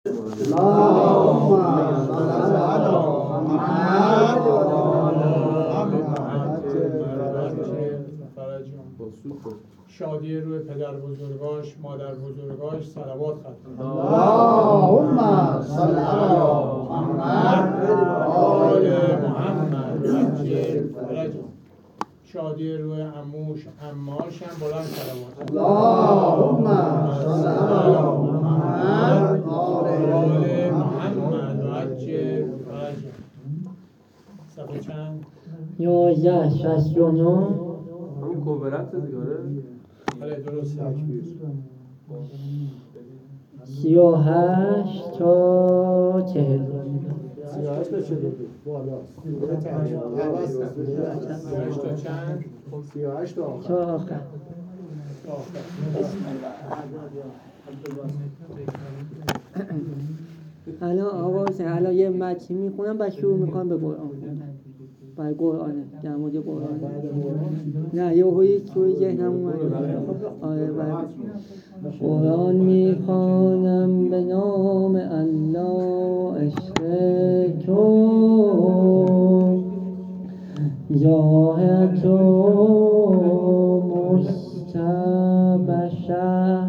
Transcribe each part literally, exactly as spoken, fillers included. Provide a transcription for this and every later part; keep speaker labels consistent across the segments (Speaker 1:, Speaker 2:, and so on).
Speaker 1: شادی روی پدر بزرگاش، مادر بزرگاش، صلوات ختم.
Speaker 2: اللهم صل علی محمد
Speaker 1: آل محمد عجل فرجهم. شادی روی عموش، عماش هم بلند صلوات.
Speaker 2: اللهم صل علی محمد
Speaker 1: آل محمد عجل فرجهم. صفحه چند؟
Speaker 3: یازده شصت و نه.
Speaker 4: همون کوبرت دیگاره؟
Speaker 1: بله درسته.
Speaker 3: سی و هشت تا چهل.
Speaker 2: سی و هشت تا چهل بالاست.
Speaker 1: سی و هشت تا چند؟
Speaker 2: سی و هشت تا آخر.
Speaker 3: تا آخر. الان آقا حسین الان یه متن میخونم بعد شروع میکنم به قرآن خوندن. برای قرآنه، در مورد قرآن. نه یه هایی توی ذهنم اومده. آره برای قرآن میخوانم به نام الله عشق تو، جاه تو مستبشر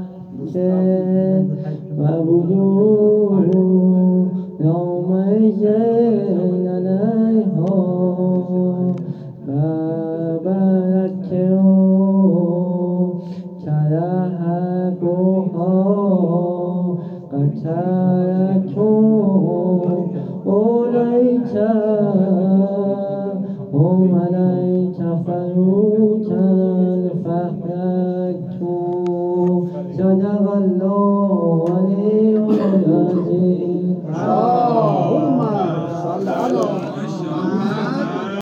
Speaker 3: و بلو یوم زین علیها و برکه ترحقها قتلتم اولیت هم علیت فروتا فحرکت صدق الله علی العظیم.
Speaker 2: اللهم صل علی محمد